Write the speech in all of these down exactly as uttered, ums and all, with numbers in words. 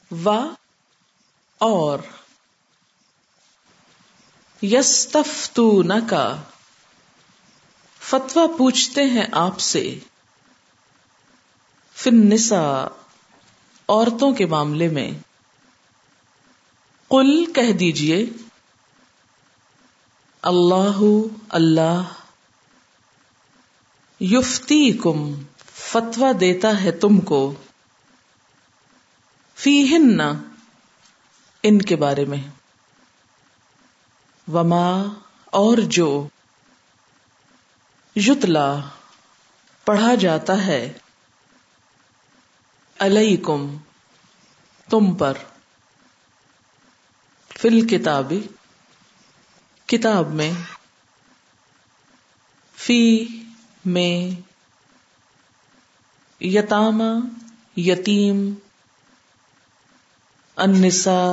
و اور یستفتونک فتویٰ پوچھتے ہیں آپ سے فی النساء عورتوں کے معاملے میں قل کہہ دیجئے اللہ اللہ یفتیکم فتویٰ دیتا ہے تم کو فیہن ان کے بارے میں وما اور جو یتلا پڑھا جاتا ہے علیکم تم پر فی الکتاب کتاب میں فی میں یتامی یتیم النساء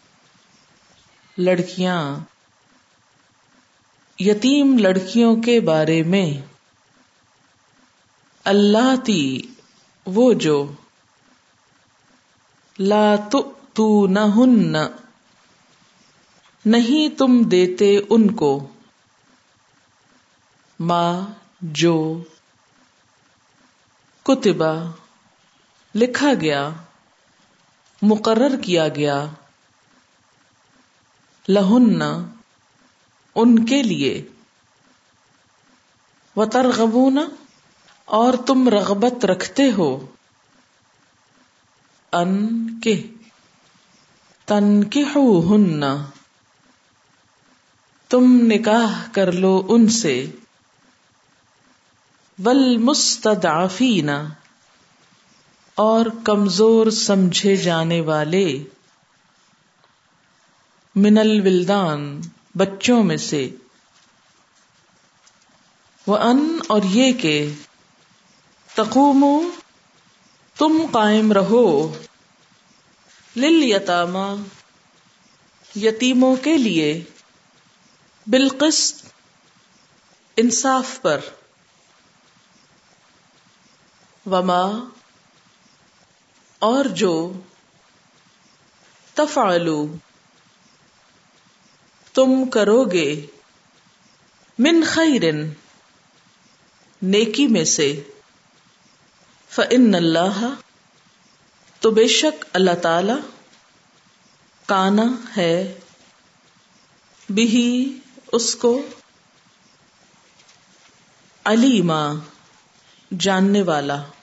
لڑکیاں یتیم لڑکیوں کے بارے میں اللاتی وہ جو لا تؤتونہن نہیں تم دیتے ان کو ما جو کتبہ لکھا گیا مقرر کیا گیا لہن ان کے لیے وترغبون اور تم رغبت رکھتے ہو ان کے تنکحوہن تم نکاح کر لو ان سے والمستضعفین اور کمزور سمجھے جانے والے من الولدان بچوں میں سے وان اور یہ کہ تقوموا تم قائم رہو للیتامی یتیموں کے لیے بالقسط انصاف پر وما اور جو تفعلوا تم کرو گے من خیر نیکی میں سے فإن اللہ تو بے شک اللہ تعالی کانا ہے بہی اس کو علیما جاننے والا